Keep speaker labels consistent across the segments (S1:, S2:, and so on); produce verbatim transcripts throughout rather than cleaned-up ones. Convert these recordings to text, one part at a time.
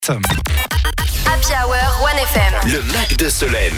S1: Happy Hour One F M.
S2: Le Mac de Solène.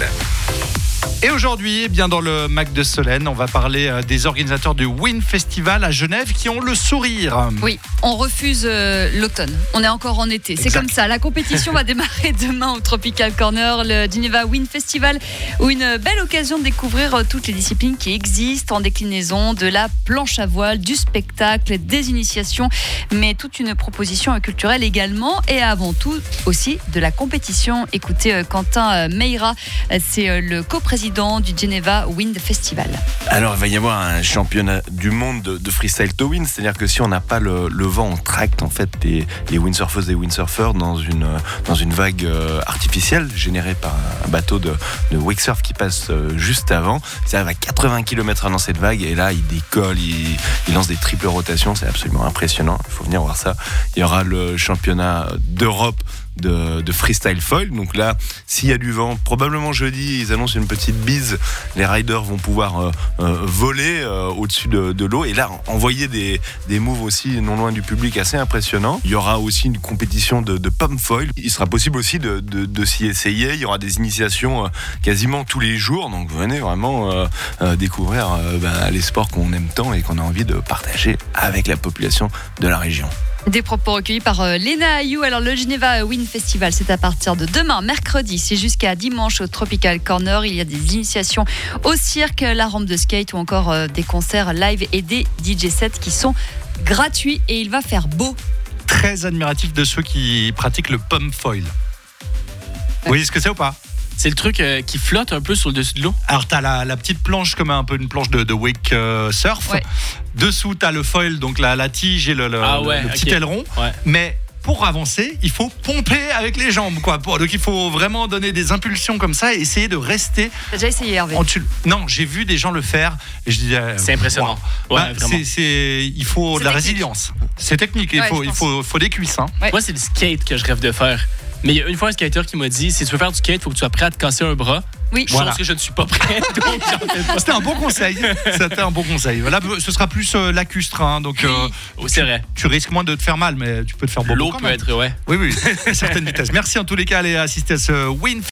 S3: Et aujourd'hui, eh bien dans le Mac de Solène, on va parler euh, des organisateurs du Wind Festival à Genève qui ont le sourire.
S4: Oui, on refuse euh, l'automne. On est encore en été. C'est
S3: Exact.
S4: comme ça. La compétition va démarrer demain au Tropical Corner, le Geneva Wind Festival, où une belle occasion de découvrir euh, toutes les disciplines qui existent en déclinaison, de la planche à voile, du spectacle, des initiations, mais toute une proposition euh, culturelle également, et avant tout aussi de la compétition. Écoutez, euh, Quentin euh, Meira, euh, c'est euh, le coprésident du Geneva Wind Festival.
S5: Alors, il va y avoir un championnat du monde de, de freestyle to wind, c'est-à-dire que si on n'a pas le, le vent, on tracte en fait les, les windsurfeuses et windsurfers dans une, dans une vague euh, artificielle générée par un bateau de, de wakesurf qui passe euh, juste avant. Ça arrive à quatre-vingts kilomètres heure dans cette vague et là, il décolle, il, il lance des triples rotations, c'est absolument impressionnant. Il faut venir voir ça. Il y aura le championnat d'Europe De, de freestyle foil. Donc là, s'il y a du vent, probablement jeudi, ils annoncent une petite bise. Les riders vont pouvoir euh, euh, voler euh, au-dessus de, de l'eau et là, envoyer des, des moves aussi non loin du public assez impressionnants. Il y aura aussi une compétition de, de pump foil. Il sera possible aussi de, de, de s'y essayer. Il y aura des initiations euh, quasiment tous les jours. Donc venez vraiment euh, euh, découvrir euh, bah, les sports qu'on aime tant et qu'on a envie de partager avec la population de la région.
S4: Des propos recueillis par euh, Léna Ayou. Alors le Geneva Wind Festival, c'est à partir de demain, mercredi, c'est jusqu'à dimanche au Tropical Corner. Il y a des initiations au cirque, la rampe de skate ou encore euh, des concerts live et des D J sets qui sont gratuits et il va faire beau.
S3: Très admiratif de ceux qui pratiquent le pump foil. Vous voyez ce que c'est ou pas?
S6: C'est le truc euh, qui flotte un peu sur le dessus de l'eau.
S3: Alors t'as la, la petite planche comme un peu une planche de, de wake euh, surf.
S4: Ouais.
S3: Dessous t'as le foil, donc la, la tige et le, le,
S6: Ah ouais,
S3: le petit
S6: ok.
S3: aileron.
S6: Ouais.
S3: Mais pour avancer, il faut pomper avec les jambes, quoi. Pour- Donc il faut vraiment donner des impulsions comme ça et essayer de rester
S4: T'as déjà essayé, Hervé?
S3: en dessus. Non, j'ai vu des gens le faire et je disais. euh,
S6: C'est impressionnant.
S3: wow.
S6: Ouais,
S3: Bah,
S6: vraiment.
S3: c'est, c'est, il faut
S4: C'est
S3: de la
S4: technique.
S3: résilience. C'est technique. Il
S4: Ouais,
S3: faut,
S4: je
S3: il
S4: pense.
S3: faut, faut des cuisses. Hein.
S4: Ouais.
S6: Moi, c'est le skate que je rêve de faire. Mais il y a une fois un skater qui m'a dit, si tu veux faire du skate, il faut que tu sois prêt à te casser un bras.
S4: Oui.
S6: Je
S3: Voilà.
S6: pense que je ne suis pas prêt. Donc, j'en fais pas.
S3: C'était un bon conseil. C'était un bon conseil. Là, ce sera plus euh, lacustre, hein, donc euh,
S6: Oh, c'est vrai.
S3: tu risques moins de te faire mal, mais tu peux te faire beaucoup
S6: L'eau
S3: quand
S6: peut
S3: même.
S6: être, ouais.
S3: Oui, oui, à certaines vitesses. Merci en tous les cas d'aller assister à ce Wind